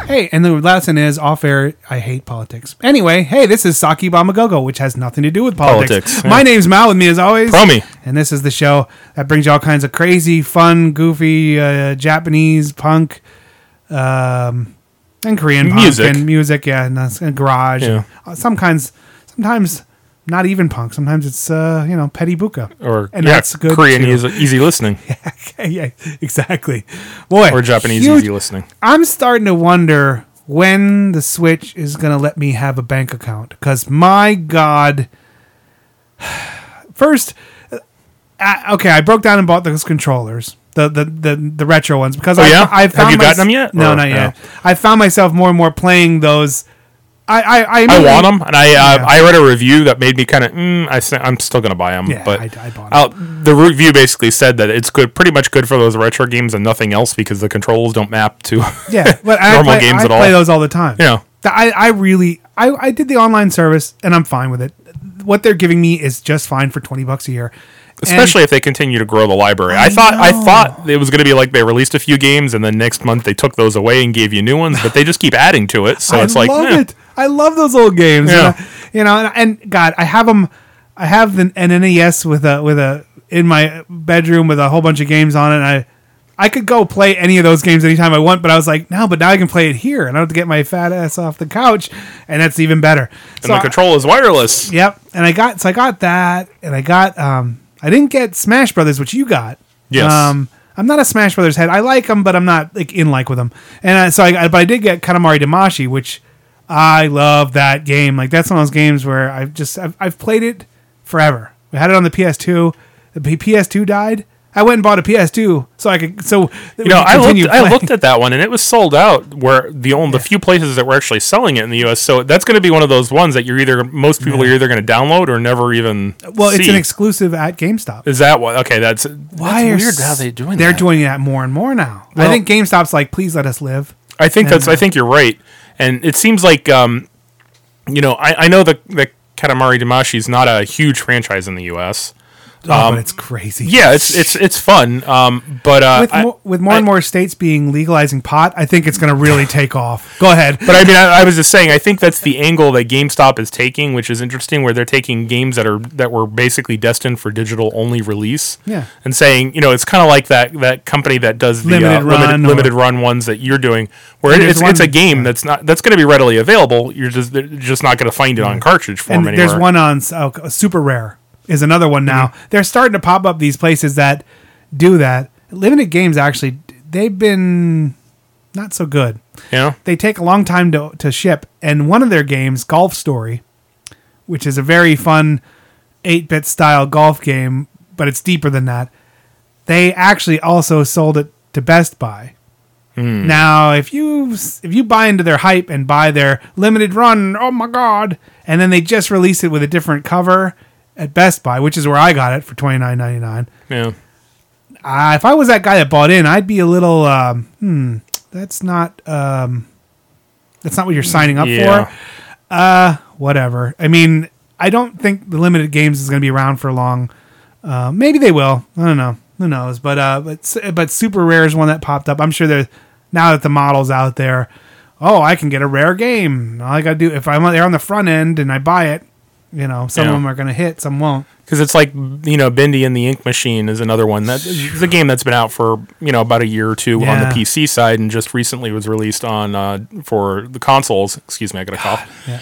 Hey, and the lesson is off air, I hate politics. Anyway, hey, this is Saki Bamagogo, which has nothing to do with politics. Yeah. My name's Mal, with me as always. Promi. And this is the show that brings you all kinds of crazy, fun, goofy, Japanese punk, and Korean music. punk and music, and garage. Yeah. And, sometimes not even punk. Sometimes it's petty buka. And that's good Korean too. easy listening. Yeah, exactly. Boy, Or Japanese huge- easy listening. I'm starting to wonder when the Switch is going to let me have a bank account. Because, my God. First, I broke down and bought those controllers. The retro ones. Because I have you gotten them yet? No, not yet. I found myself more and more playing those. I want them, and I read a review that made me kind of. I'm still going to buy them. Yeah, but I bought them. The review basically said that it's good, pretty much good for those retro games and nothing else because the controls don't map to but normal games at all. I play those all the time. Yeah, I did the online service, and I'm fine with it. What they're giving me is just fine for $20 a year. especially if they continue to grow the library. I thought it was going to be like they released a few games and then next month they took those away and gave you new ones, but they just keep adding to it. So it's like, it. I love those old games. Yeah. And God, I have them. I have an NES with a in my bedroom with a whole bunch of games on it. And I could go play any of those games anytime I want, but I was like, no, but now I can play it here, and I don't have to get my fat ass off the couch, and that's even better. And the control is wireless. Yep, and I got that, and I got I didn't get Smash Brothers, which you got. Yes. I'm not a Smash Brothers head. I like them, but I'm not like with them. And but I did get Katamari Damacy, which I love that game. Like that's one of those games where I've played it forever. We had it on the PS2. The PS2 died. I went and bought a PS2 so I could. So I looked at that one and it was sold out. Where the few places that were actually selling it in the U.S. So that's going to be one of those ones that most people are either going to download or never even. Well, see. It's an exclusive at GameStop. Is that what? Okay, that's weird. How they doing? They're that. doing that more and more now. Well, I think GameStop's like, please let us live. I think you're right, and it seems like I know that Katamari Damacy is not a huge franchise in the U.S. But it's crazy. Yeah, it's fun. But with more and more states being legalizing pot, I think it's going to really take off. Go ahead. But I mean, I was just saying, I think that's the angle that GameStop is taking, which is interesting, where they're taking games that were basically destined for digital only release. Yeah. And saying, it's kind of like that company that does the limited run ones that you're doing, where it's a game that's going to be readily available. They're just not going to find it on cartridge form anymore. There's one on Super Rare. Is another one now. Mm-hmm. They're starting to pop up these places that do that. Limited games, actually, they've been not so good. Yeah. They take a long time to ship. And one of their games, Golf Story, which is a very fun 8-bit style golf game, but it's deeper than that, they actually also sold it to Best Buy. Now, if you buy into their hype and buy their limited run, oh my God, and then they just release it with a different cover at Best Buy, which is where I got it for $29.99. Yeah. If I was that guy that bought in, I'd be a little. That's not what you're signing up for. Whatever. I mean, I don't think the limited games is going to be around for long. Maybe they will. I don't know. Who knows? But Super Rare is one that popped up. I'm sure there's now that the model's out there. Oh, I can get a rare game. All I got to do if I'm there on the front end and I buy it. Some of them are going to hit, some won't. Because it's like, Bendy and the Ink Machine is another one. That is a game that's been out for, about a year or two on the PC side and just recently was released on for the consoles. Excuse me, I got a cough. Yeah.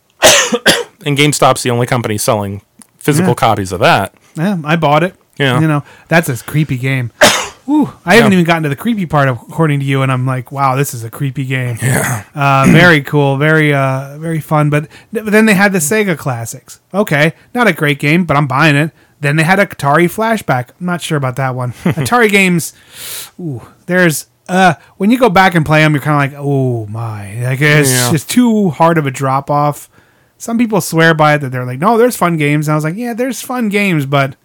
And GameStop's the only company selling physical copies of that. Yeah, I bought it. Yeah. That's a creepy game. Ooh, I haven't even gotten to the creepy part, according to you, and I'm like, wow, this is a creepy game. Yeah. Very cool, very very fun. But then they had the Sega classics. Okay, not a great game, but I'm buying it. Then they had a Atari Flashback. I'm not sure about that one. Atari games, there's when you go back and play them, you're kind of like, oh my, like it's just too hard of a drop off. Some people swear by it that they're like, no, there's fun games. And I was like, yeah, there's fun games, but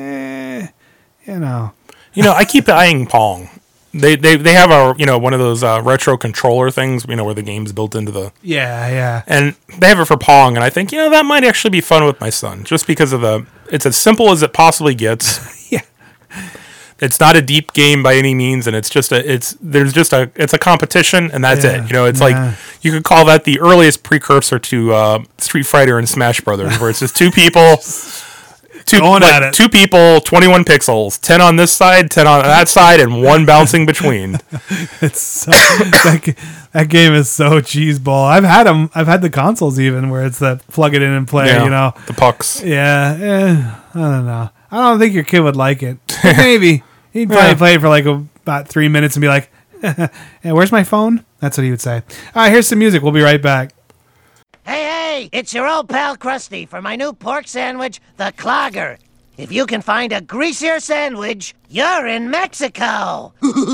I keep eyeing Pong. They have one of those retro controller things, where the game's built into the and they have it for Pong, and I think that might actually be fun with my son, just because of it's as simple as it possibly gets. Yeah. It's not a deep game by any means, and it's a competition, and that's it. You know, it's like you could call that the earliest precursor to Street Fighter and Smash Brothers, where it's just two people. Two people, 21 pixels, 10 on this side, 10 on that side, and one bouncing between. It's so, that game is so cheeseball. I've had them. I've had the consoles even where it's that plug it in and play. You know, the pucks. Yeah, I don't know. I don't think your kid would like it. But maybe he'd probably play it for like about 3 minutes and be like, "Hey, where's my phone?" That's what he would say. All right, here's some music. We'll be right back. Hey, it's your old pal Krusty for my new pork sandwich, the Clogger. If you can find a greasier sandwich, you're in Mexico.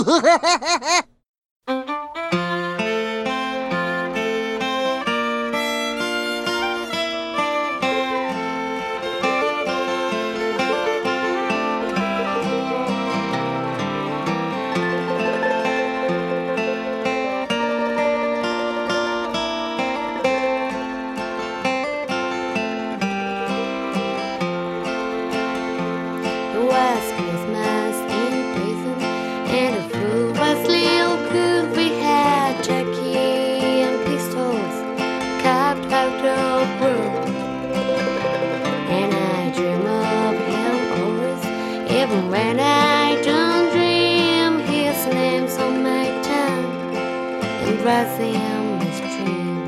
When I don't dream, his name's on my tongue, and rising on the stream.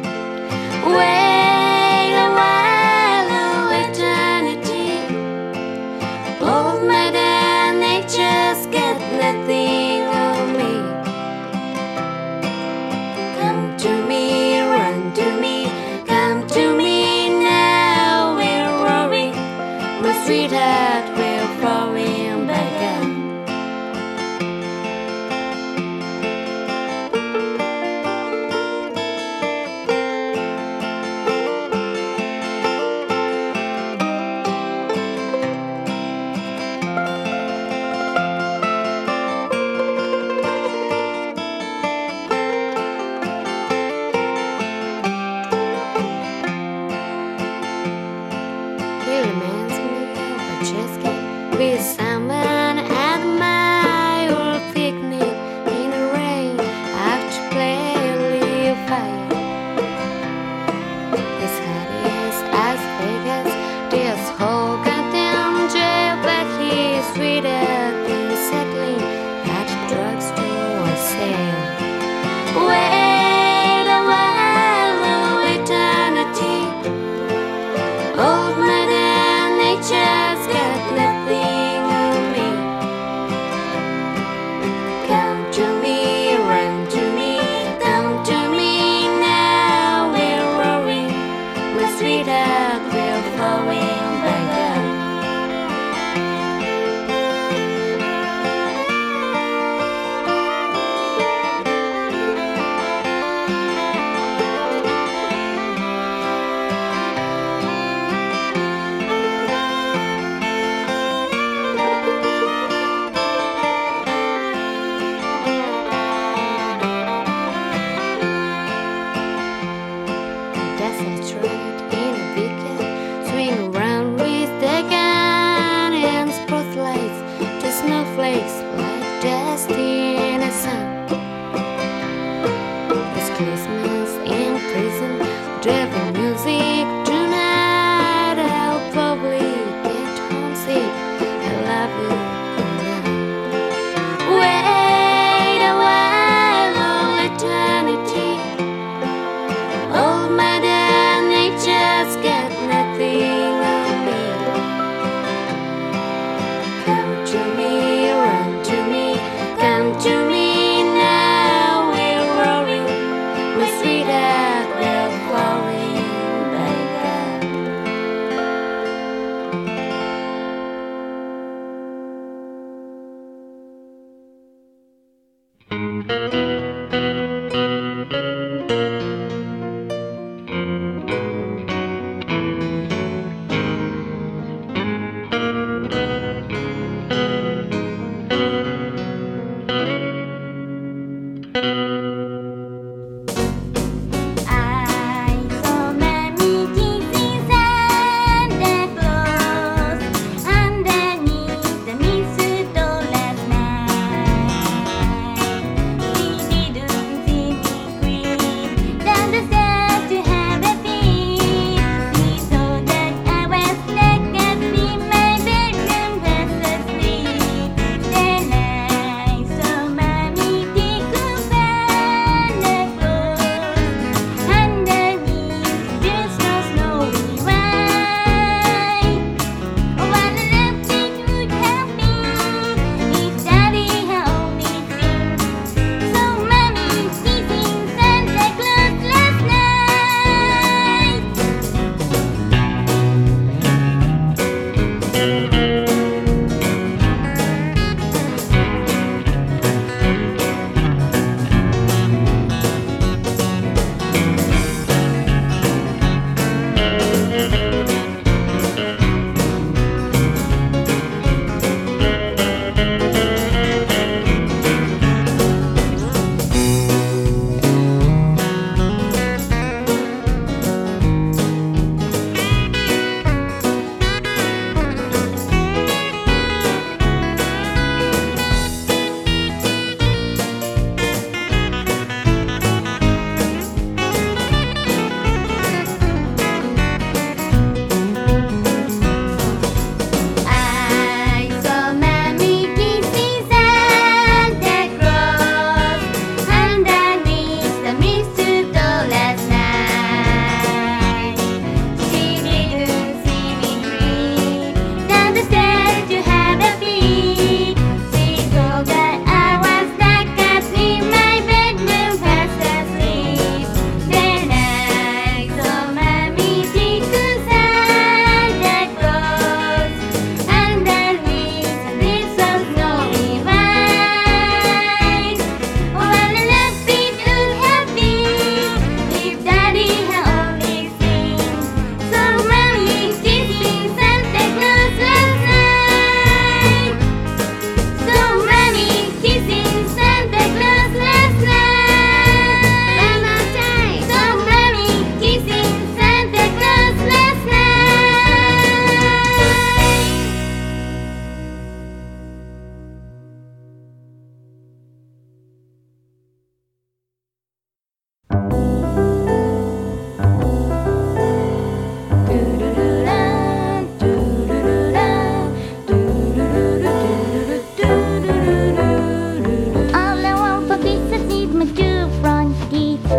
Wait a while, oh eternity. Both mad and nature's got nothing on me. Come to me, run to me, come to me now. We're roaring, my sweetheart, we're falling.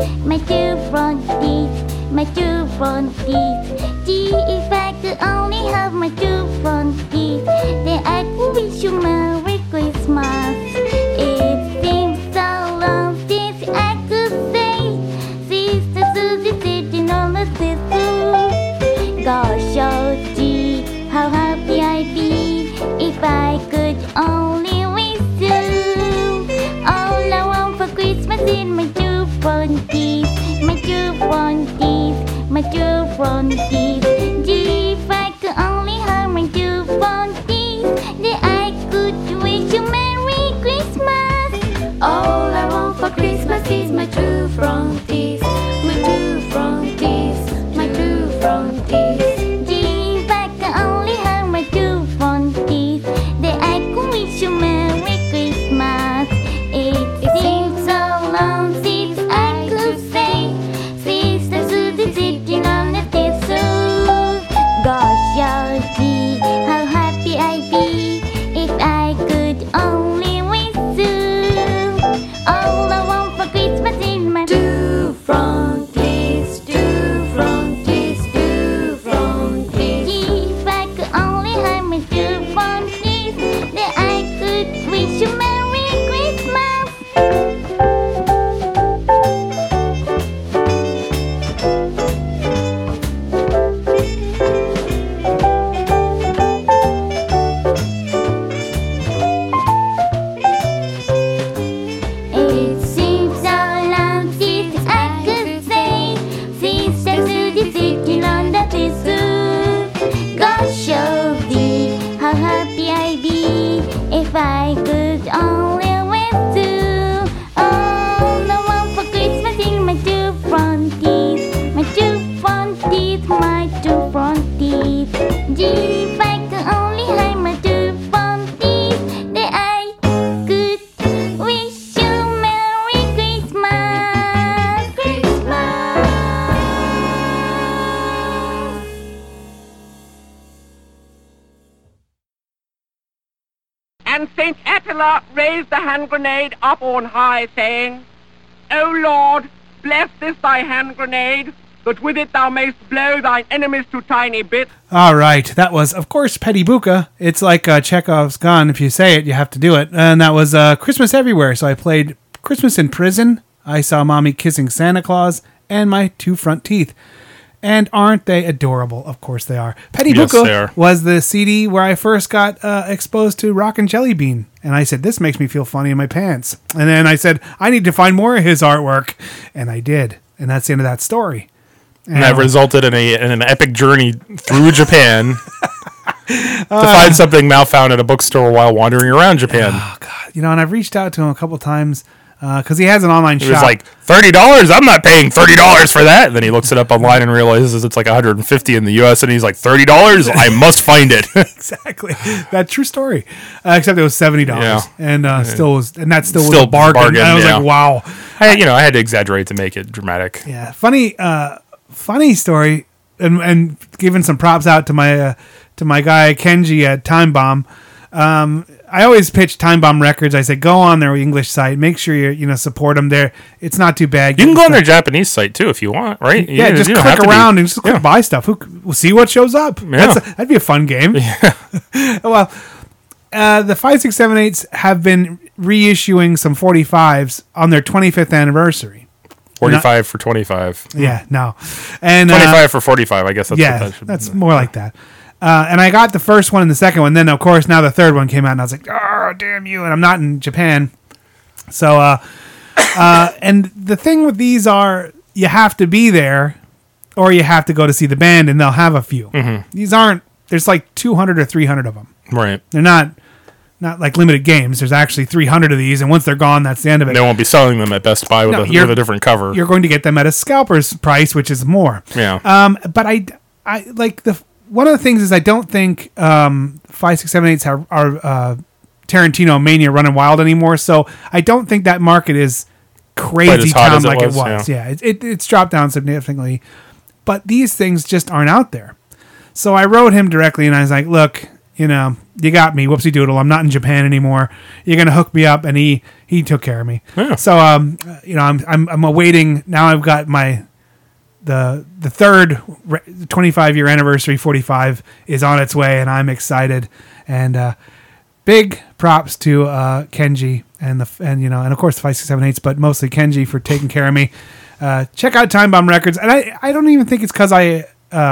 my two front teeth, my two front teeth. Gee, if I could only have my two front teeth, then I could wish you Merry Christmas. It seems so long since I could say, Sister Susie sitting on the thistle. Gosh, oh gee, how happy I'd be if I could only wish you. All I want for Christmas is my two front teeth, my two front teeth, my two front teeth. Gee, if I could only have my two front teeth, then I could wish you Merry Christmas. All I want for Christmas is my two front teeth, my two front teeth, my two front teeth. Gee, if I could only have my two front teeth, then I could wish you Merry Christmas. It seems so long since I could say, Sister Susie sitting on the thistle. Gosh, oh gee, how happy I'd be if I could only wish you. All I want for Christmas is my two front teeth, two front teeth, two front teeth. Gee, if I could only have my two front teeth, then I could wish you Merry Christmas. It seems so long since I could say, Sister Susie sitting on the thistle. Gosh, oh gee, how happy I'd be if I could only wish you. All I want for Christmas is my two front teeth, my two front teeth, my two front teeth. Gee, if I could only have my two front teeth, then I could wish you Merry Christmas. Christmas. And Saint Attila raised the hand grenade up on high, saying, O Lord, bless this thy hand grenade, that with it thou mayst blow thine enemies to tiny bits. All right, that was, of course, Petty Buka. It's like Chekhov's gun. If you say it, you have to do it. And that was Christmas Everywhere. So I played Christmas in Prison, I Saw Mommy Kissing Santa Claus, and My Two Front Teeth. And aren't they adorable? Of course they are. Petty Yes, they Buka are. was the CD where I first got exposed to Rockin' Jelly Bean. And I said, this makes me feel funny in my pants. And then I said, I need to find more of his artwork. And I did. And that's the end of that story. And that resulted in an epic journey through Japan to find something Mal found at a bookstore while wandering around Japan. Oh, God. You know, and I've reached out to him a couple times because he has an online He shop. was like, $30? I'm not paying $30 for that. And then he looks it up online and realizes it's like $150 in the US. And he's like, $30? I must find it. Exactly. That true story. Except it was $70. Yeah. And still was, and that still was Still a bargain. bargain, And I was yeah. like, wow. I had to exaggerate to make it dramatic. Yeah. Funny story. And giving some props out to my guy Kenji at Time Bomb. I always pitch Time Bomb Records. I say, go on their English site. Make sure you support them there. It's not too bad. You can go on their Japanese site too if you want, right? Yeah, You just don't click have to be- around and just click Yeah. buy stuff. We'll see what shows up. Yeah. That'd be a fun game. Well, the 5678s have been reissuing some 45s on their 25th anniversary. 45 for 25. Yeah, no. And 25 for 45, I guess that's what yeah, that should that's more like that. And I got the first one and the second one. Then, of course, now the third one came out, and I was like, oh, damn you. And I'm not in Japan. So, and the thing with these are you have to be there or you have to go to see the band, and they'll have a few. Mm-hmm. These aren't, there's like 200 or 300 of them. Right. They're not like limited games. There's actually 300 of these, and once they're gone, that's the end of it. They won't be selling them at Best Buy with, No, with a different cover. You're going to get them at a scalper's price, which is more. Yeah. But I like one of the things is I don't think 5678s are Tarantino Mania running wild anymore. So I don't think that market is crazy as hot town as it like was, it was. Yeah, it's dropped down significantly. But these things just aren't out there. So I wrote him directly and I was like, look, you know, you got me, whoopsie doodle. I'm not in Japan anymore. You're gonna hook me up, and he took care of me. Yeah. So you know, I'm awaiting. Now I've got the third 25-year anniversary 45 is on its way, and I'm excited. And big props to Kenji and of course the 5678s, but mostly Kenji for taking care of me. Check out Time Bomb Records, and I don't even think it's because I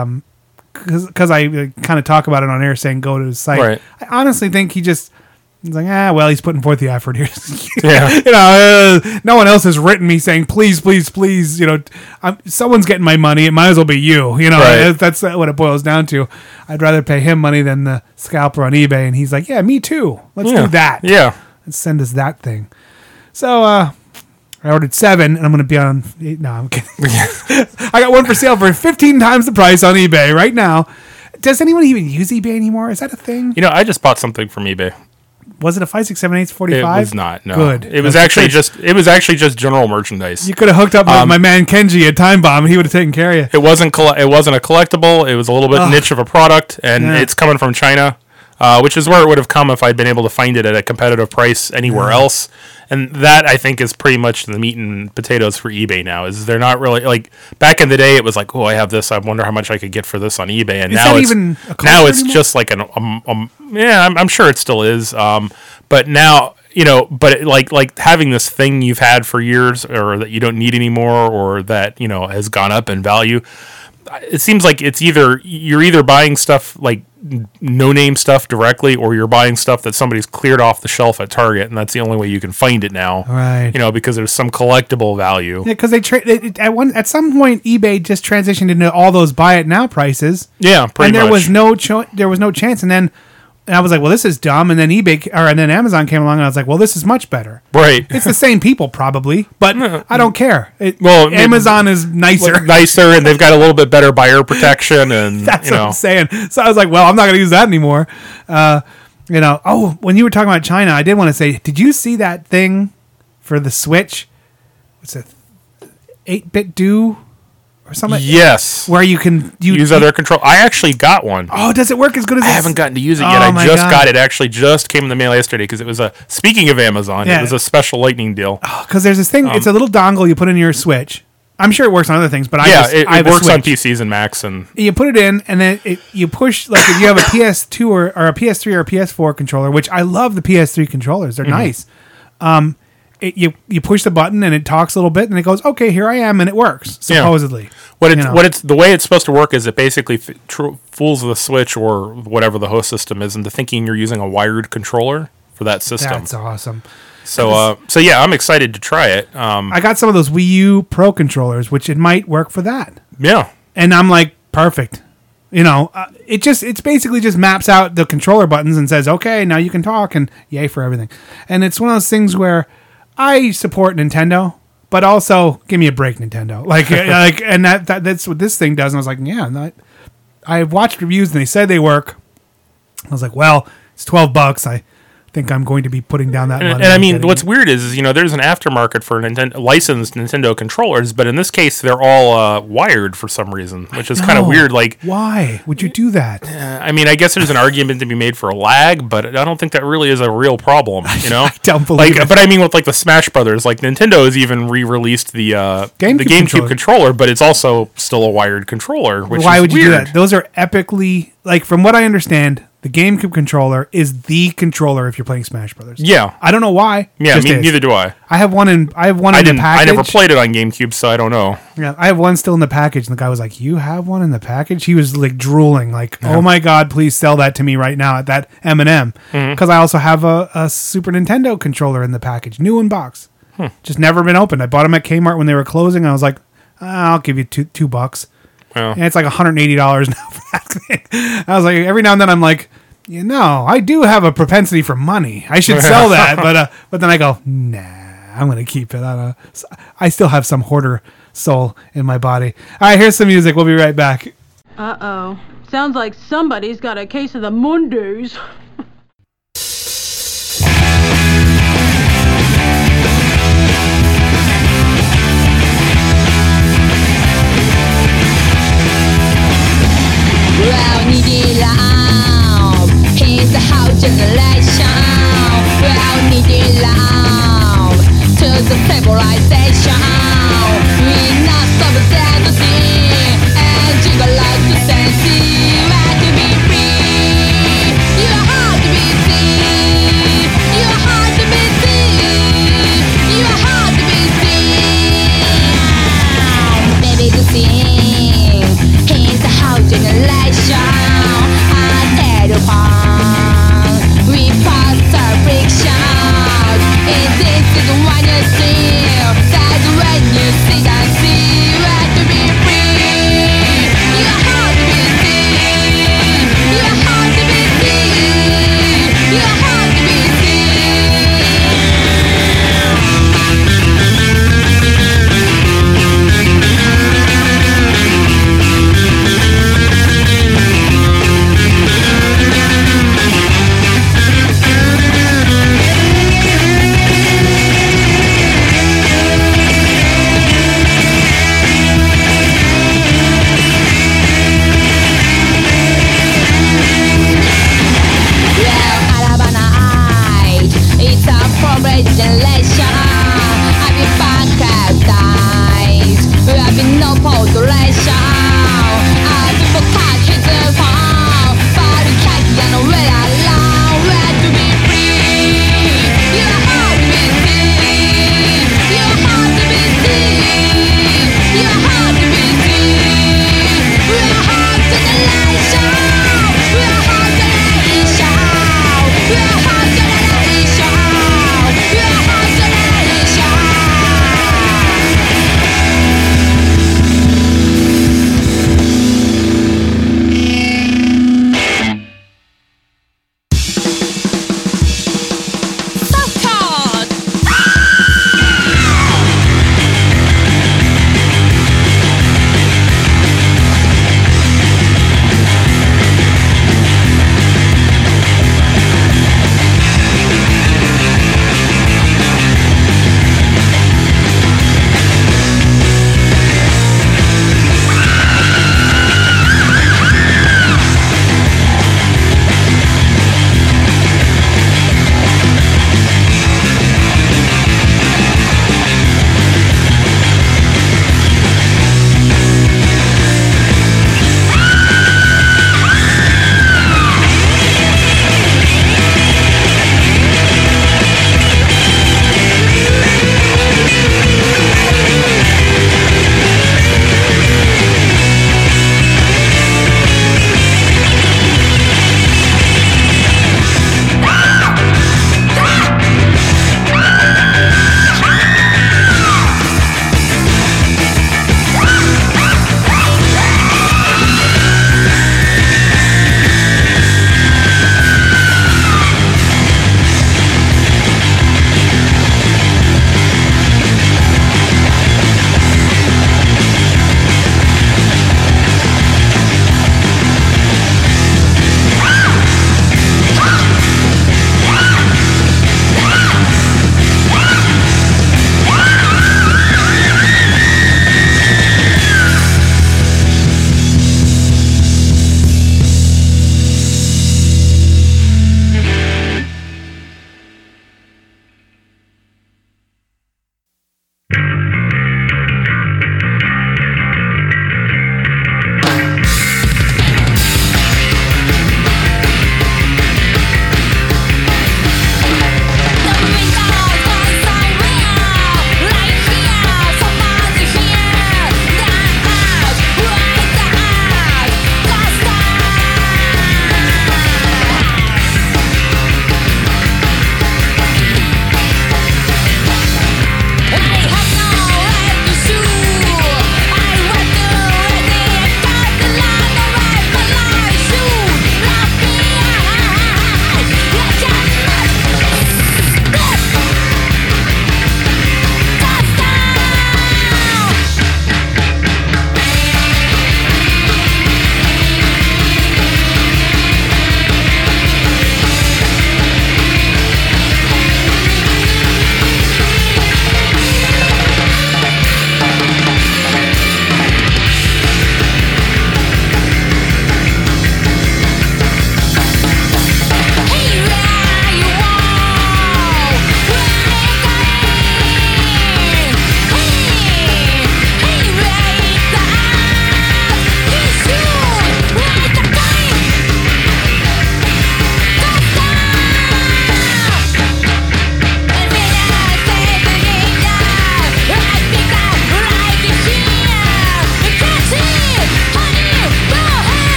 kind of talk about it on air saying go to his site. Right. I honestly think he's like, well, he's putting forth the effort here. Yeah. You know, no one else has written me saying, please, please, please, you know, someone's getting my money. It might as well be you. You know, right. That's what it boils down to. I'd rather pay him money than the scalper on eBay. And he's like, yeah, me too. Let's do that. Yeah. Let's send us that thing. So, I ordered 7, and I'm going to be on 8. No, I'm kidding. I got one for sale for 15 times the price on eBay right now. Does anyone even use eBay anymore? Is that a thing? You know, I just bought something from eBay. Was it a 5678 45? It was not. No. Good. It was actually just general merchandise. You could have hooked up with my man Kenji at Time Bomb, and he would have taken care of you. It wasn't a collectible. It was a little bit niche of a product, and it's coming from China, which is where it would have come if I'd been able to find it at a competitive price anywhere else. And that, I think, is pretty much the meat and potatoes for eBay now. Is they're not really like back in the day. It was like, oh, I have this. I wonder how much I could get for this on eBay. And now it's just like I'm sure it still is. But now, you know, like having this thing you've had for years, or that you don't need anymore, or that, you know, has gone up in value. It seems like you're either buying stuff like no-name stuff directly, or you're buying stuff that somebody's cleared off the shelf at Target, and that's the only way you can find it now. Right. You know, because there's some collectible value. Yeah, because at some point eBay just transitioned into all those buy it now prices. Yeah, pretty much. And there was no chance, and then. And I was like, well, this is dumb. And then and then Amazon came along, and I was like, well, this is much better. Right. It's the same people probably, but I don't care. Amazon is nicer, and they've got a little bit better buyer protection, and that's what I'm saying. So I was like, well, I'm not going to use that anymore. You know. Oh, when you were talking about China, I did want to say, did you see that thing for the Switch? What's it? 8-bit do. Or something, yes, where you can use other control. I actually got one. Oh, does it work as good as I haven't gotten to use it yet. I just got it. Actually, just came in the mail yesterday because it was speaking of Amazon, it was a special lightning deal. Because there's this thing. It's a little dongle you put in your Switch. I'm sure it works on other things, but it works on PCs and Macs, and you put it in, and then you push, like if you have a PS2 or a PS3 or a PS4 controller, which I love the PS3 controllers. They're nice. You push the button and it talks a little bit and it goes, okay, here I am, and it works supposedly. Yeah. The way it's supposed to work is it basically fools the Switch or whatever the host system is into thinking you're using a wired controller for that system. That's awesome. So yeah, I'm excited to try it. I got some of those Wii U Pro controllers, which it might work for that. Yeah, and I'm like, perfect. You know, it basically just maps out the controller buttons and says, okay, now you can talk, and yay for everything. And it's one of those things where I support Nintendo, but also give me a break, Nintendo. And that's what this thing does. And I was like, yeah, I watched reviews and they said they work. I was like, well, it's $12. I think I'm going to be putting down that money. And I mean, what's weird is there's an aftermarket for licensed Nintendo controllers, but in this case, they're all wired for some reason, which is kind of weird. Like, why would you do that? I mean, I guess there's an argument to be made for a lag, but I don't think that really is a real problem. You know, I don't believe it. But I mean, with like the Smash Brothers, like Nintendo has even re-released the GameCube controller, but it's also still a wired controller. Which why is would you weird. do that? Those are epically, like, from what I understand, the GameCube controller is the controller if you're playing Smash Brothers. Yeah, I don't know why. Yeah, neither do I. I have one in the package. I never played it on GameCube, so I don't know. Yeah, I have one still in the package, and the guy was like, "You have one in the package?" He was like drooling, like, "Oh my god, please sell that to me right now at that M&M." Because I also have a Super Nintendo controller in the package, new in box, just never been opened. I bought them at Kmart when they were closing. And I was like, "I'll give you $2." Yeah. And it's like $180 now for that thing. I was like, every now and then I'm like, I do have a propensity for money. I should sell that, but then I go, nah, I'm gonna keep it. I still have some hoarder soul in my body. All right, here's some music. We'll be right back. Uh-oh. Sounds like somebody's got a case of the Mondays. Wow, civilization. We not stop the sea and jiggle like the sensei. You have to be free. Your heart to be free. Your heart to be free. Your heart to be free. Baby to sing. He's the whole generation. I tell you one. We pass our frictions. This is what you see. That's when you see that see. You have to be free. Your heart to be free. Your heart to be free. Your heart to be free.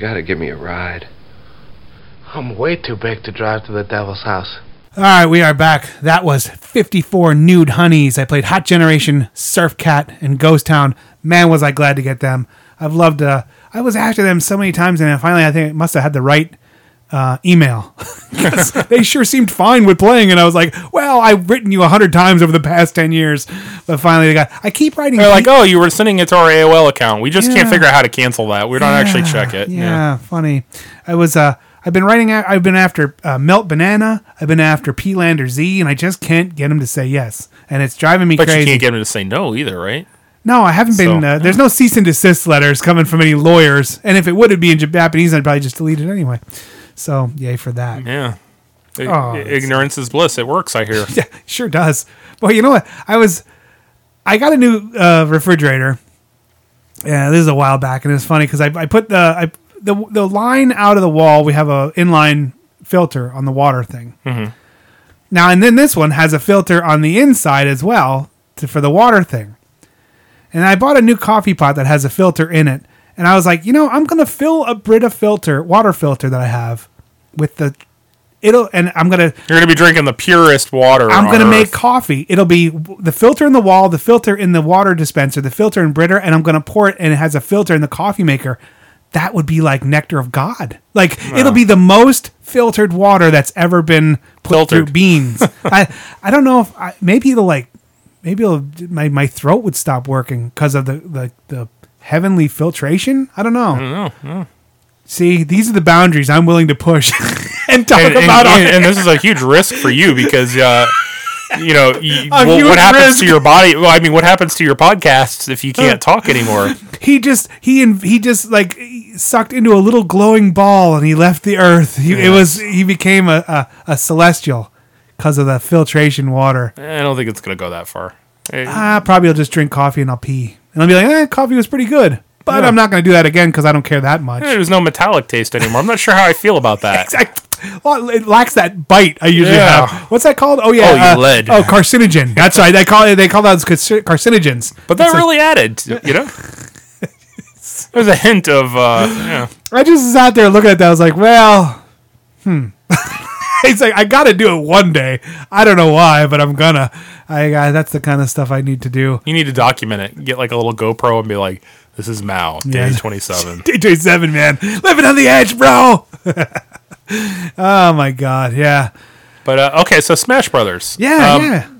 gotta give me a ride. I'm way too big to drive to the Devil's House. All right, we are back. That was 54 Nude Honeys. I played Hot Generation, Surf Cat, and Ghost Town. Man, was I glad to get them. I've loved. I was after them so many times, and finally, I think I must have had the right email. They sure seemed fine with playing, and I was like, "Well, I've written you 100 times over the past 10 years." But finally, they got. I keep writing. They're like, "Oh, you were sending it to our AOL account. We just can't figure out how to cancel that. We don't actually check it." Yeah, funny. I was. I've been writing. I've been after Melt Banana. I've been after P-Lander Z, and I just can't get him to say yes, and it's driving me crazy. But you can't get him to say no either, right? No, I haven't been. There's no cease and desist letters coming from any lawyers, and if it would be in Japanese, I'd probably just delete it anyway. So, yay for that. Yeah. Ignorance is bliss. It works, I hear. Yeah, sure does. Well, you know what? I got a new refrigerator. Yeah, this is a while back, and it's funny because I put the line out of the wall. We have a inline filter on the water thing. Mm-hmm. Now, and then this one has a filter on the inside as well for the water thing. And I bought a new coffee pot that has a filter in it. And I was like, I'm going to fill a Brita water filter that I have with and you're going to be drinking the purest water. I'm going to make coffee. It'll be the filter in the wall, the filter in the water dispenser, the filter in Brita, and I'm going to pour it, and it has a filter in the coffee maker. That would be like nectar of God. Like, it'll be the most filtered water that's ever been put through beans. I don't know if maybe my throat would stop working because of the heavenly filtration. I don't know. No. See, these are the boundaries I'm willing to push and talk about. And this is a huge risk for you because, what happens to your body? Well, I mean, what happens to your podcasts if you can't talk anymore? He just like sucked into a little glowing ball and he left the earth. He became a celestial because of the filtration water. I don't think it's going to go that far. Probably I'll just drink coffee and I'll pee. And I'll be like, coffee was pretty good. But I'm not going to do that again because I don't care that much. There's no metallic taste anymore. I'm not sure how I feel about that. Exactly. Well, it lacks that bite I usually have. What's that called? Oh, yeah. Lead. Oh, carcinogen. That's right. They call those carcinogens. But that really added, There's a hint of, I just sat there looking at that. I was like, well, It's like, I got to do it one day. I don't know why, but I'm gonna. That's the kind of stuff I need to do. You need to document it. Get like a little GoPro and be like, this is Mao, day 27. Day 27, man. Living on the edge, bro. Oh, my God. Yeah. But, okay, so Smash Brothers. Yeah.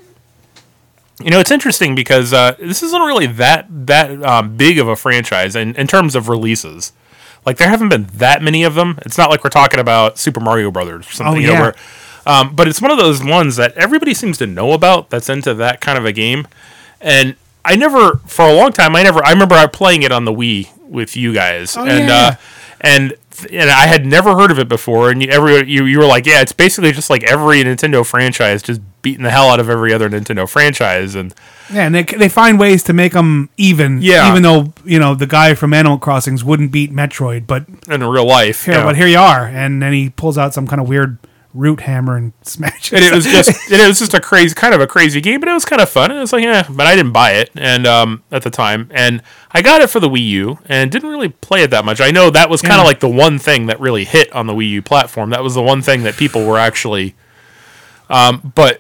It's interesting because this isn't really that big of a franchise in terms of releases. Like, there haven't been that many of them. It's not like we're talking about Super Mario Brothers or something. But it's one of those ones that everybody seems to know about that's into that kind of a game. And I never, for a long time, I remember playing it on the Wii with you guys. And I had never heard of it before. And you were like, yeah, it's basically just like every Nintendo franchise just beating the hell out of every other Nintendo franchise. And they find ways to make them even. Yeah. Even though, the guy from Animal Crossings wouldn't beat Metroid, but in real life. But here you are. And then he pulls out some kind of weird root hammer and smashes. And it was just a crazy game, but it was kind of fun. And it was like, but I didn't buy it and at the time, and I got it for the Wii U and didn't really play it that much. I know that was kind of like the one thing that really hit on the Wii U platform. That was the one thing that people were actually, but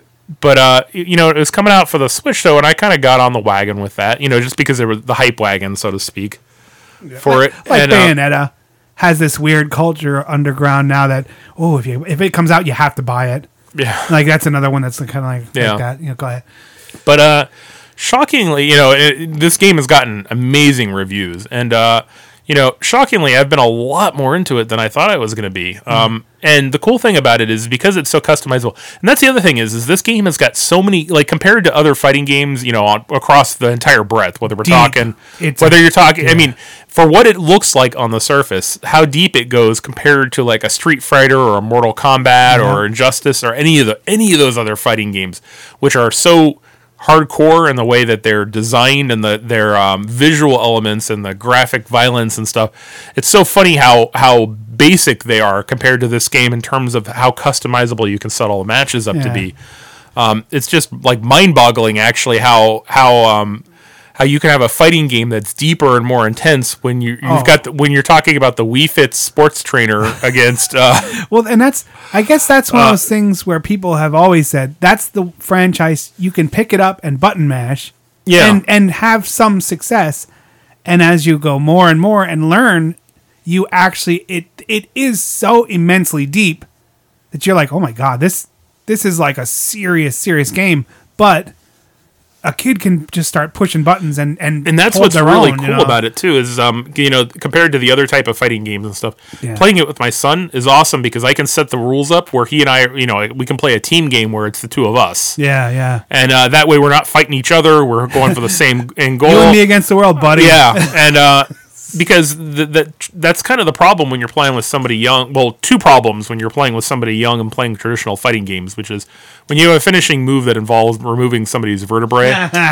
it was coming out for the Switch though, and I kind of got on the wagon with that, just because there was the hype wagon, so to speak, for it. Like Bayonetta has this weird culture underground now that if it comes out you have to buy it. Yeah, like that's another one that's kind of like that. Go ahead. But shockingly, this game has gotten amazing reviews, and shockingly, I've been a lot more into it than I thought I was going to be. And the cool thing about it is because it's so customizable, and that's the other thing is this game has got so many, like compared to other fighting games, across the entire breadth, whether you're talking, I mean, for what it looks like on the surface, how deep it goes compared to like a Street Fighter or a Mortal Kombat or Injustice or any of those other fighting games, which are so hardcore in the way that they're designed and their visual elements and the graphic violence and stuff. It's so funny how basic they are compared to this game in terms of how customizable you can set all the matches up to be. It's just like mind-boggling actually how how you can have a fighting game that's deeper and more intense when you've when you're talking about the Wii Fit sports trainer against. Well, and I guess that's one of those things where people have always said that's the franchise you can pick it up and button mash, and have some success, and as you go more and more and learn, you actually it is so immensely deep that you're like, oh my god, this is like a serious game, but a kid can just start pushing buttons and that's what's really cool about it too is compared to the other type of fighting games and stuff, playing it with my son is awesome because I can set the rules up where he and I we can play a team game where it's the two of us, and that way we're not fighting each other, we're going for the same end goal. You and me against the world, buddy. And because that's kind of the problem when you're playing with somebody young. Well, two problems when you're playing with somebody young and playing traditional fighting games, which is when you have a finishing move that involves removing somebody's vertebrae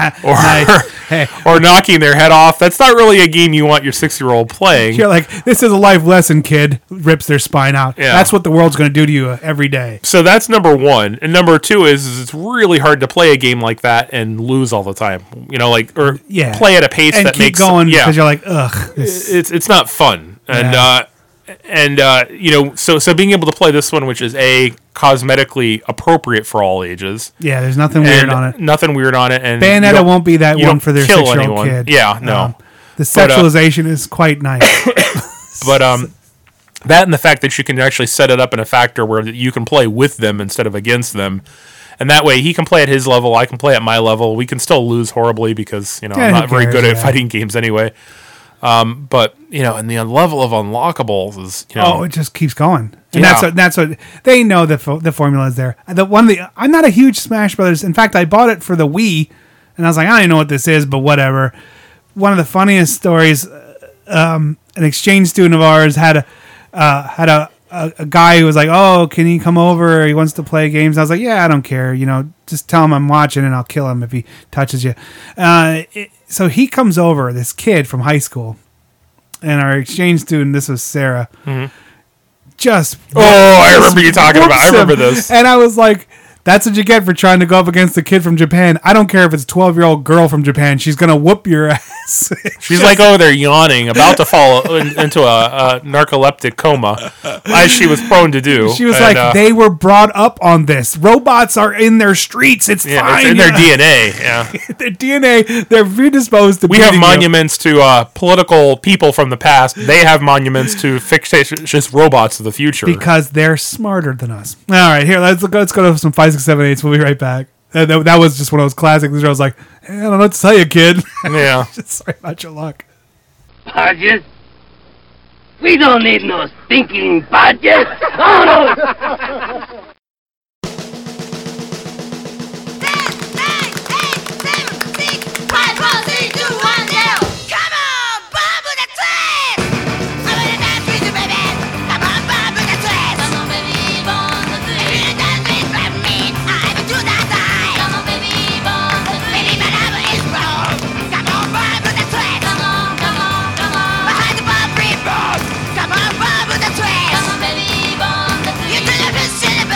or knocking their head off. That's not really a game you want your 6-year-old playing. You're like, this is a life lesson, kid. Rips their spine out. Yeah. That's what the world's going to do to you every day. So that's number one. And number two is it's really hard to play a game like that and lose all the time. Play at a pace and that makes going because you're like, ugh. It's not fun, and so being able to play this one, which is cosmetically appropriate for all ages. Yeah, there's nothing weird on it. Nothing weird on it, and Bayonetta won't be that one for their 6-year-old kid. Yeah, no. The sexualization is quite nice. But that and the fact that you can actually set it up in a factor where you can play with them instead of against them. And that way, he can play at his level, I can play at my level. We can still lose horribly because I'm not very good at fighting games anyway. But and the level of unlockables is it just keeps going, and that's what they know. The formula is there. I'm not a huge Smash Brothers. In fact, I bought it for the Wii, and I was like, I don't even know what this is, but whatever. One of the funniest stories, an exchange student of ours had a guy who was like, oh, can he come over? He wants to play games. I was like, yeah, I don't care. Just tell him I'm watching and I'll kill him if he touches you. So he comes over, this kid from high school, and our exchange student, this was Sarah, I remember you talking about. I remember this. And I was like, that's what you get for trying to go up against a kid from Japan. I don't care if it's a 12-year-old girl from Japan. She's going to whoop your ass. She's like over there yawning, about to fall into a narcoleptic coma, as she was prone to do. She was like, they were brought up on this. Robots are in their streets. It's fine. It's in their DNA. Yeah. Their DNA, they're predisposed to We have monuments to political people from the past. They have monuments to fictitious robots of the future. Because they're smarter than us. All right, here, let's go to some 5, 6, 7, 8. We'll be right back. That was just one of those classic things where I was like, I don't know what to tell you, kid. Yeah. Sorry about your luck. Badges? We don't need no stinking badges. Oh, no. 10, 9, 8, 7, 6, 5, 4, 3, 2, 1, 0. Come on, bomb the trash. I wanna dance with you, baby. Come on, bomb the trash. Come on, baby, bomb the trash. If you dance with me, I will do that die. Come on, baby, bomb the trash. Baby, my love is wrong. Come on, bomb the trash. Come on, come on, come on. Behind the bomb, free bomb. Come on, bomb the trash. Come on, baby, bomb the trash. You do the fish in the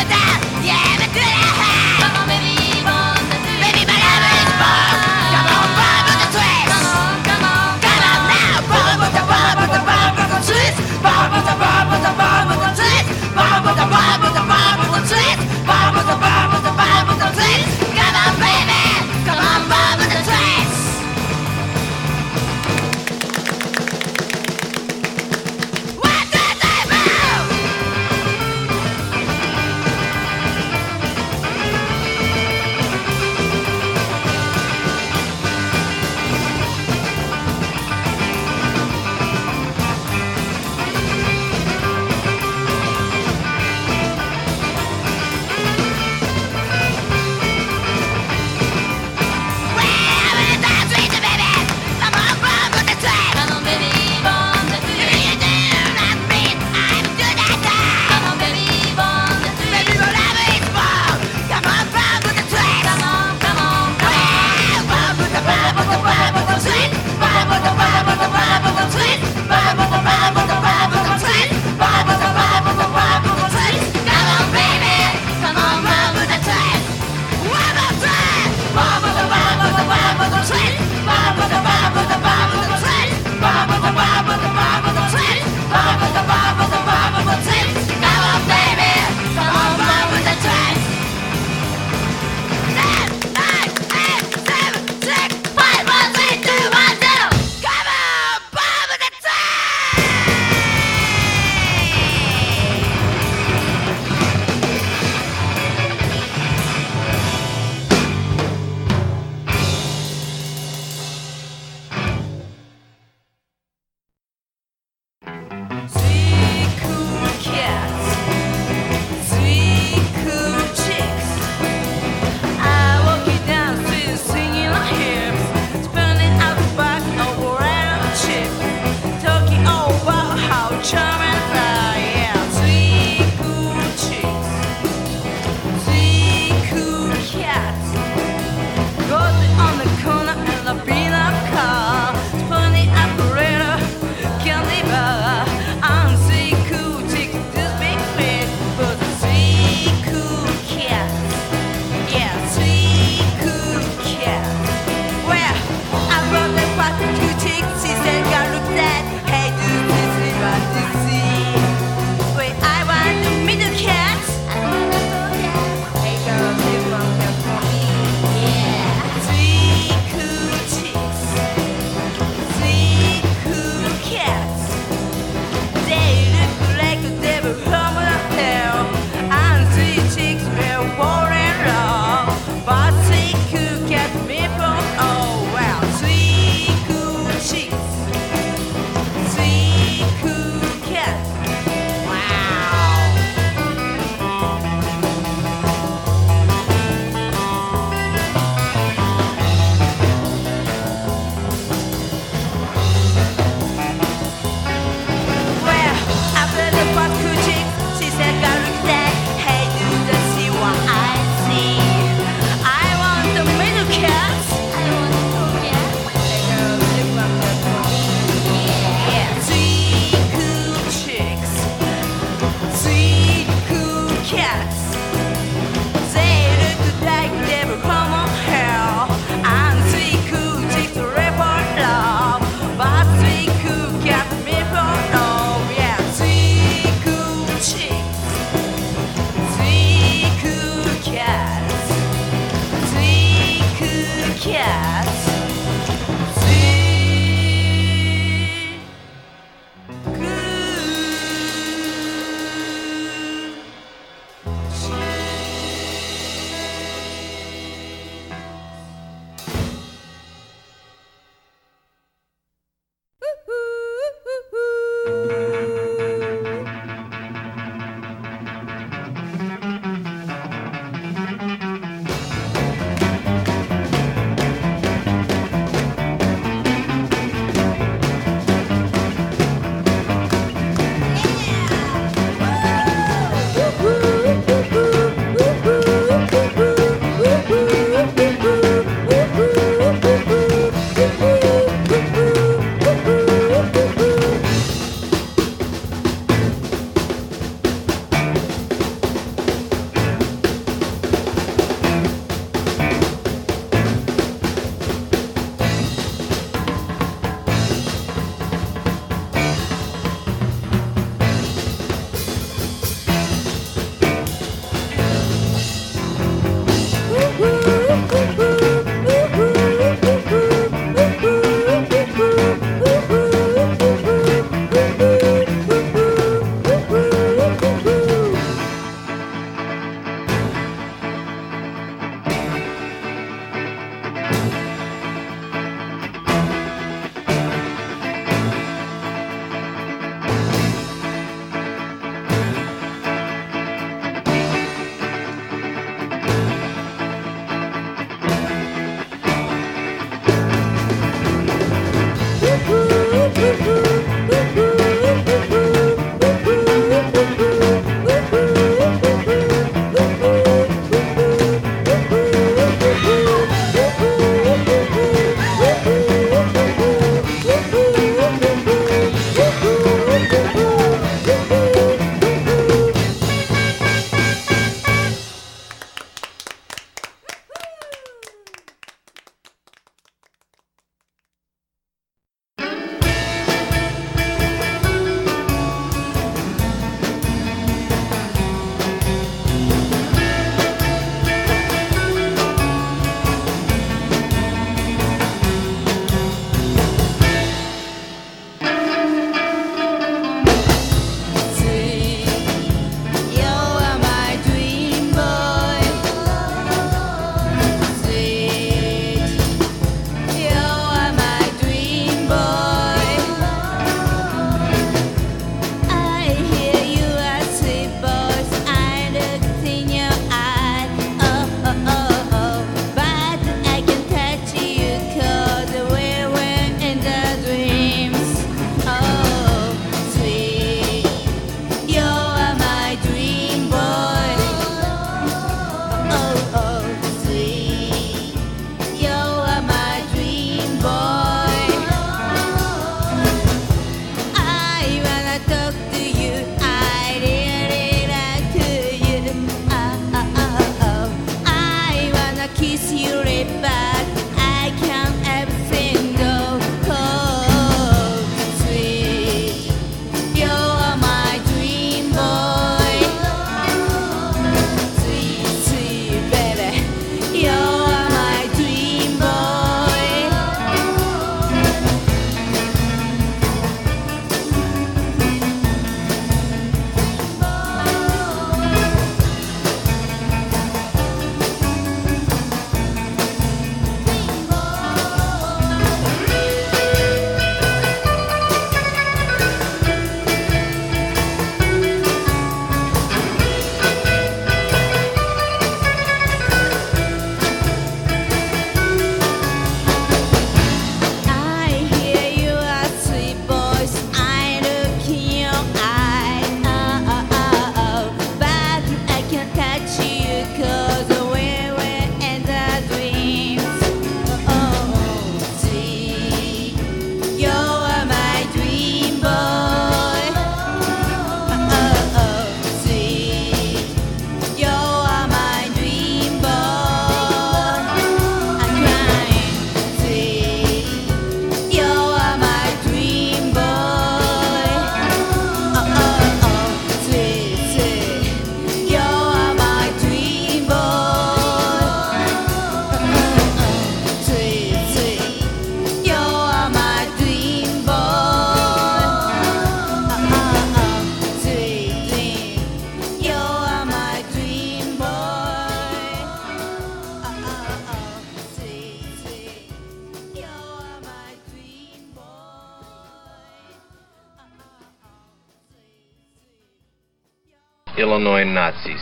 Illinois Nazis.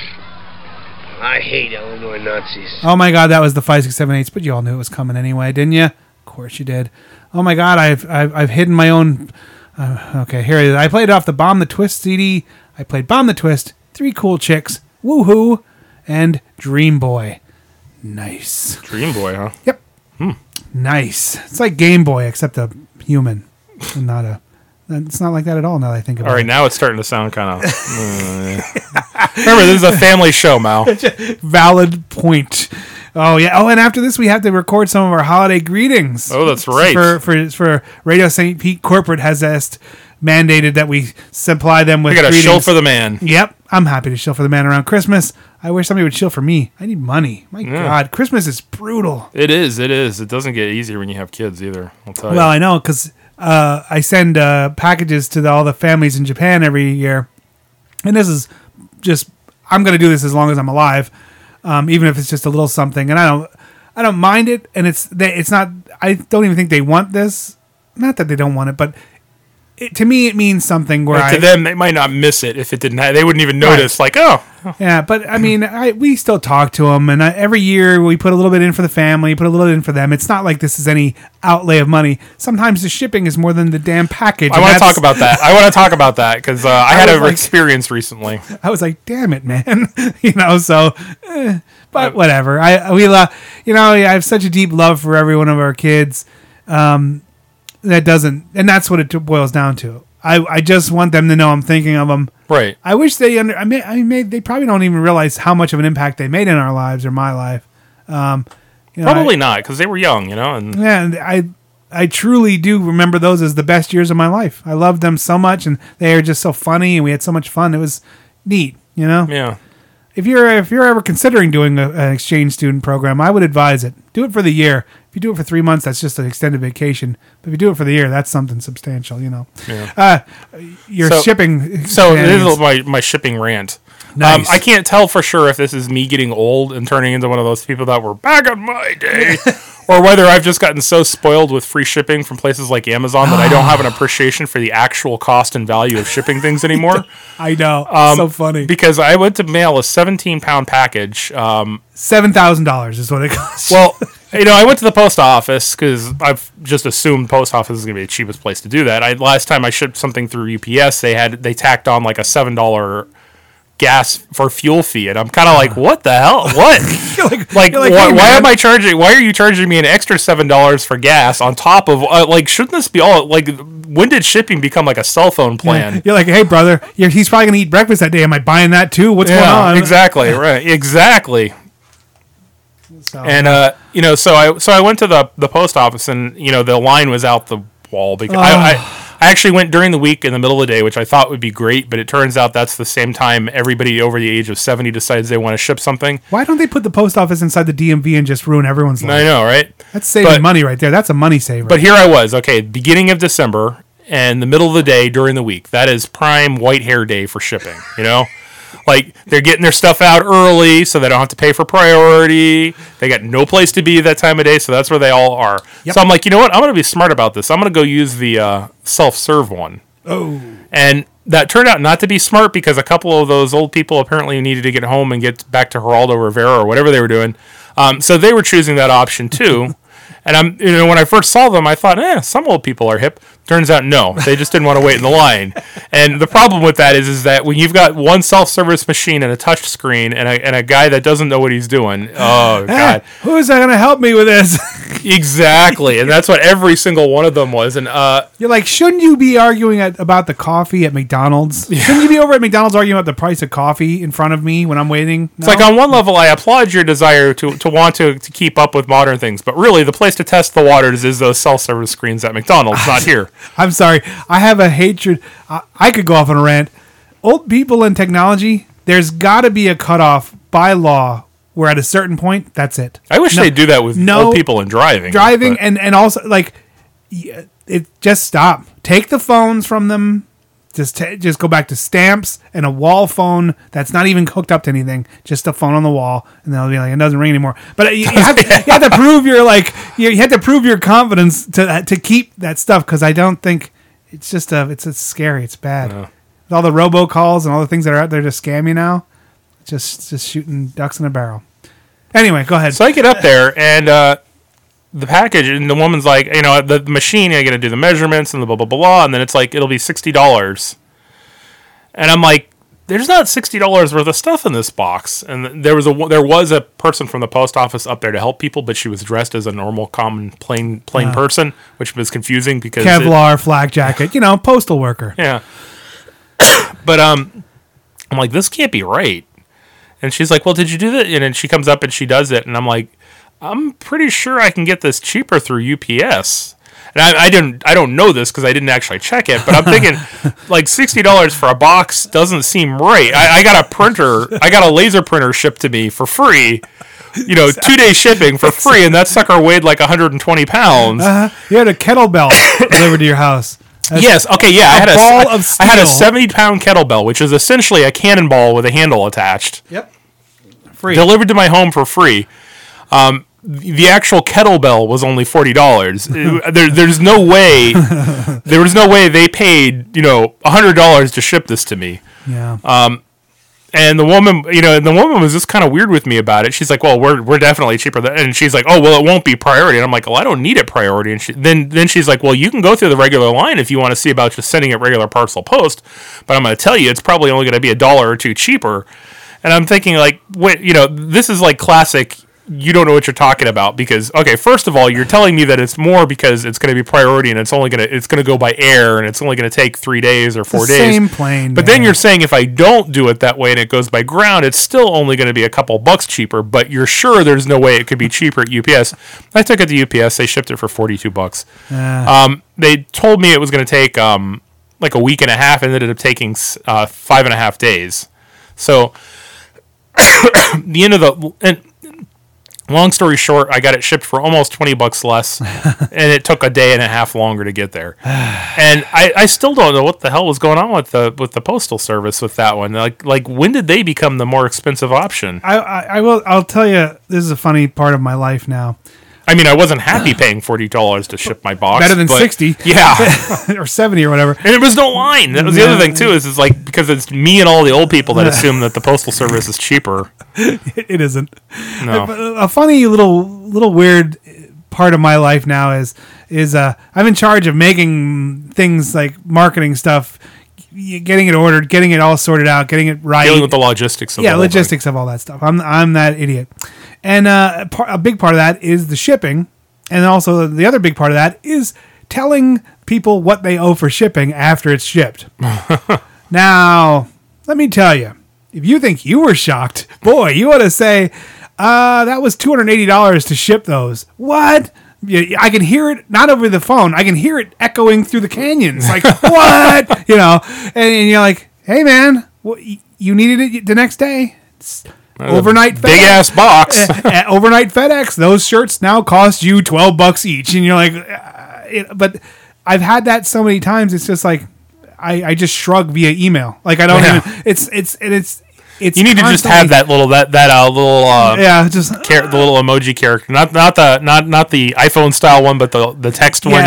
I hate Illinois Nazis. Oh my God, that was the 5678, but you all knew it was coming anyway, didn't you? Of course you did. Oh my God, I've hidden my own. Okay, here it is. I played off the Bomb the Twist CD. I played Bomb the Twist, Three Cool Chicks, Woohoo, and Dream Boy. Nice. Dream Boy, huh? Yep. Nice. It's like Game Boy, except a human, and not a. It's not like that at all. Now that I think about it. All right, now it's starting to sound kind of. Remember, this is a family show, Mal. Valid point. Oh yeah. Oh, and after this, we have to record some of our holiday greetings. Oh, that's right. For Radio St. Pete corporate has mandated that we supply them with. We got to greetings. shill for the man. Yep, I'm happy to shill for the man around Christmas. I wish somebody would shill for me. I need money. My God, Christmas is brutal. It is. It is. It doesn't get easier when you have kids either. I'll tell you. Well, I know because I send packages to all the families in Japan every year, and this is just I'm going to do this as long as I'm alive, even if it's just a little something. And I don't mind it, and it's not. I don't even think they want this. Not that they don't want it, but to me it means something. Where to them, they might not miss it if it didn't. They wouldn't even notice. Right. Like, oh, yeah. But I mean, we still talk to them, and every year we put a little bit in for the family, put a little bit in for them. It's not like this is any outlay of money. Sometimes the shipping is more than the damn package. I want to talk about that because I had an experience recently. I was like, damn it, man. So. But whatever. I have such a deep love for every one of our kids. That's what it boils down to. I just want them to know I'm thinking of them. Right. I wish they they probably don't even realize how much of an impact they made in our lives or my life. Probably not, because they were young, And yeah, I truly do remember those as the best years of my life. I loved them so much, and they were just so funny, and we had so much fun. It was neat, Yeah. If you're ever considering doing an exchange student program, I would advise it. Do it for the year. If you do it for 3 months, that's just an extended vacation. But if you do it for the year, that's something substantial, Yeah. Shipping. So this is my shipping rant. Nice. I can't tell for sure if this is me getting old and turning into one of those people that were back in my day, or whether I've just gotten so spoiled with free shipping from places like Amazon that I don't have an appreciation for the actual cost and value of shipping things anymore. I know. So funny. Because I went to mail a 17-pound package. $7,000 is what it costs. Well, I went to the post office because I've just assumed post office is going to be the cheapest place to do that. Last time I shipped something through UPS, they tacked on like a $7 gas for fuel fee, and I'm kind of like, what the hell? What? Why am I charging? Why are you charging me an extra $7 for gas on top of shouldn't this be all like? When did shipping become like a cell phone plan? Yeah. You're like, hey brother, he's probably gonna eat breakfast that day. Am I buying that too? What's going on? Exactly. Right. Exactly. So. And so I went to the post office, and the line was out the wall because I actually went during the week in the middle of the day, which I thought would be great, but it turns out that's the same time everybody over the age of 70 decides they want to ship something. Why don't they put the post office inside the DMV and just ruin everyone's life? I know, right? That's saving money right there. That's a money saver. But here I was, beginning of December and the middle of the day during the week. That is prime white hair day for shipping, Like, they're getting their stuff out early so they don't have to pay for priority. They got no place to be that time of day, so that's where they all are. Yep. So I'm like, you know what? I'm going to be smart about this. I'm going to go use the self-serve one. Oh. And that turned out not to be smart because a couple of those old people apparently needed to get home and get back to Geraldo Rivera or whatever they were doing. So they were choosing that option, too. And when I first saw them, I thought, some old people are hip. Turns out, no, they just didn't want to wait in the line. And the problem with that is that when you've got one self-service machine and a touch screen and a guy that doesn't know what he's doing, oh God, who is going to help me with this? Exactly, and that's what every single one of them was. And you're like, shouldn't you be arguing about the coffee at McDonald's? Yeah. Shouldn't you be over at McDonald's arguing about the price of coffee in front of me when I'm waiting? No? It's like on one level, I applaud your desire to want to keep up with modern things, but really the place to test the waters is those self-service screens at McDonald's, not here. I'm sorry. I have a hatred. I could go off on a rant. Old people and technology, there's got to be a cutoff by law where at a certain point, that's it. I wish they'd do that with old people and driving. And also, like, just stop. Take the phones from them. Just go back to stamps and a wall phone that's not even hooked up to anything. Just a phone on the wall, and they'll be like, it doesn't ring anymore. But you have to prove you have to prove your confidence to keep that stuff because I don't think it's just it's scary. It's bad. With all the robocalls and all the things that are out there to scam you now, just shooting ducks in a barrel. Anyway, go ahead. So I get up there and the package, and the woman's like, the machine, I got to do the measurements and the blah, blah, blah, and then it's like, it'll be $60. And I'm like, there's not $60 worth of stuff in this box. And there was a person from the post office up there to help people, but she was dressed as a normal, common, plain person, which was confusing because Kevlar, flak jacket, postal worker. Yeah. But I'm like, this can't be right. And she's like, well, did you do that? And then she comes up and she does it. And I'm like, I'm pretty sure I can get this cheaper through UPS. And I don't know this because I didn't actually check it, but I'm thinking like $60 for a box doesn't seem right. I got a laser printer shipped to me for free, 2-day shipping for free, and that sucker weighed like 120 pounds. You had a kettlebell delivered to your house. Yes. Okay. Yeah. I had a 70-pound kettlebell, which is essentially a cannonball with a handle attached. Yep. Free. Delivered to my home for free. The actual kettlebell was only $40. There's no way. There was no way they paid $100 to ship this to me. Yeah. And the woman, was just kind of weird with me about it. She's like, "Well, we're definitely cheaper." And she's like, "Oh, well, it won't be priority." And I'm like, "Well, I don't need it priority." And then she's like, "Well, you can go through the regular line if you want to see about just sending it regular parcel post, but I'm going to tell you, it's probably only going to be $1 or $2 cheaper." And I'm thinking, like, wait, this is like classic. You don't know what you're talking about because, okay, first of all, you're telling me that it's more because it's going to be priority and it's going to go by air and it's only going to take 3 days or 4 days. Same plane. But then you're saying if I don't do it that way and it goes by ground, it's still only going to be a couple bucks cheaper, but you're sure there's no way it could be cheaper at UPS. I took it to UPS. They shipped it for $42. They told me it was going to take like a week and a half and ended up taking 5.5 days. So the end of the... Long story short, I got it shipped for almost $20 less, and it took a day and a half longer to get there. And I still don't know what the hell was going on with the postal service with that one. Like when did they become the more expensive option? I'll tell you, this is a funny part of my life now. I mean, I wasn't happy paying $40 to ship my box. Better than 60. Yeah. Or 70 or whatever. And there was no line. That was the other thing, too, is like, because it's me and all the old people that assume that the postal service is cheaper. It isn't. No. A funny little weird part of my life now is I'm in charge of making things like marketing stuff, getting it ordered, getting it all sorted out, getting it right. Dealing with the logistics of logistics of all that stuff. I'm that idiot. And a big part of that is the shipping. And also the other big part of that is telling people what they owe for shipping after it's shipped. Now, let me tell you, if you think you were shocked, boy, you ought to say, that was $280 to ship those. What? I can hear it, not over the phone. I can hear it echoing through the canyons. Like, what? And you're like, hey, man, you needed it the next day. It's overnight FedEx. Big ass box. Overnight FedEx. Those shirts now cost you $12 each. And you're like, but I've had that so many times. It's just like, I just shrug via email. Like I don't even, it's you need to just have that little little the little emoji character, not the iPhone style one, but the text one.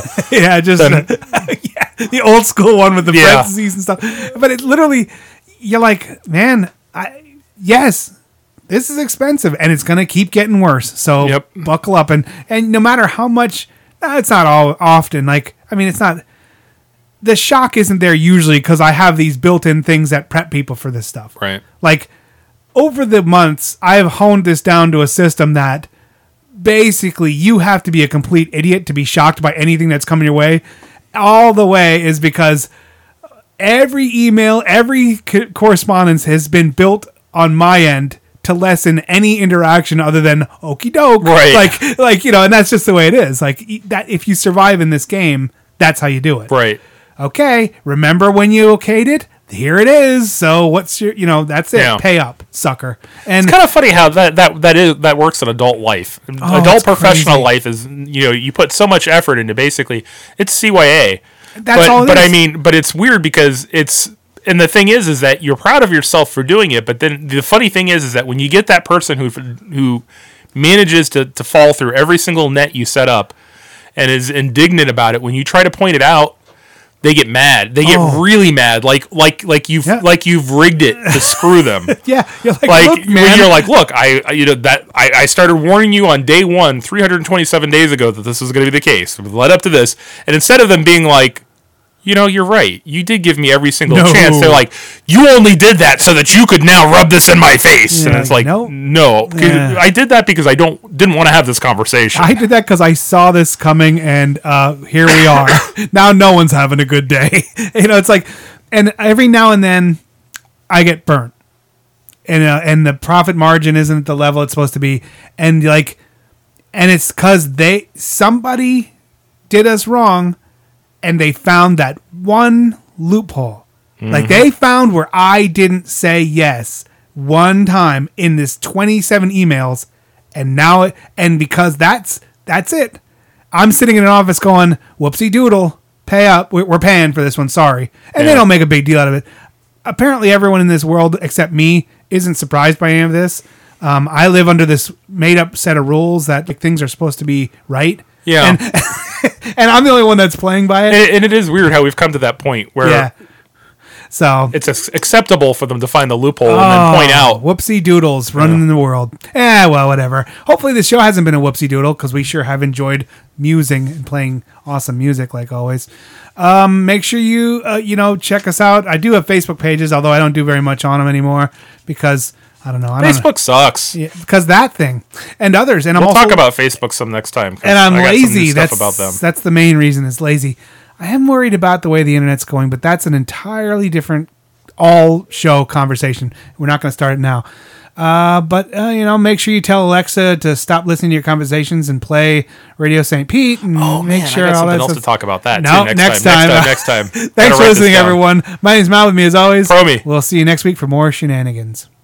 The old school one with the parentheses and stuff. But it literally, you're like, man, yes, this is expensive and it's gonna keep getting worse. So buckle up and no matter how much, it's not all often. Like it's not. The shock isn't there usually because I have these built-in things that prep people for this stuff. Right. Like, over the months, I've honed this down to a system that basically you have to be a complete idiot to be shocked by anything that's coming your way. All the way is because every email, every correspondence has been built on my end to lessen any interaction other than okie doke. Right. And that's just the way it is. Like, that if you survive in this game, that's how you do it. Right. Okay, remember when you okayed it? Here it is. So what's your, that's it. Yeah. Pay up, sucker. And it's kind of funny how that works in adult life. Adult professional life is, you put so much effort into basically, it's CYA. That's all it is. But it's weird because and the thing is that you're proud of yourself for doing it. But then the funny thing is that when you get that person who manages to fall through every single net you set up and is indignant about it, when you try to point it out, they get mad. They get really mad, like you've rigged it to screw them. Yeah, you're like, look, man. You're like, look, I started warning you on day 1, 327 days ago that this was going to be the case. We've led up to this, and instead of them being like, you're right. You did give me every single chance. They're like, you only did that so that you could now rub this in my face. Yeah, and it's like, no. I did that because I didn't want to have this conversation. I did that because I saw this coming, and here we are. Now no one's having a good day. It's like, and every now and then I get burnt. And the profit margin isn't at the level it's supposed to be. And it's because somebody did us wrong, and they found that one loophole. Mm-hmm. Like, they found where I didn't say yes one time in this 27 emails, and because that's it. I'm sitting in an office going, whoopsie doodle, pay up. We're paying for this one, sorry. And they don't make a big deal out of it. Apparently everyone in this world except me isn't surprised by any of this. I live under this made up set of rules that things are supposed to be right. Yeah. And I'm the only one that's playing by it. And it is weird how we've come to that point where so it's acceptable for them to find the loophole and then point out. Whoopsie doodles running in the world. Well, whatever. Hopefully this show hasn't been a whoopsie doodle, because we sure have enjoyed musing and playing awesome music like always. Make sure you, check us out. I do have Facebook pages, although I don't do very much on them anymore because... I don't know. Facebook sucks. Yeah, because that thing and others. And we'll talk about Facebook some next time. And I'm lazy. That's about them. That's the main reason. Is lazy. I am worried about the way the internet's going, but that's an entirely different all-show conversation. We're not going to start it now. But make sure you tell Alexa to stop listening to your conversations and play Radio St. Pete. And make sure I got all something that else to talk about that. No, too, next time. Next time. Thanks for listening, everyone. My name's Matt. With me as always. Promi. We'll see you next week for more shenanigans.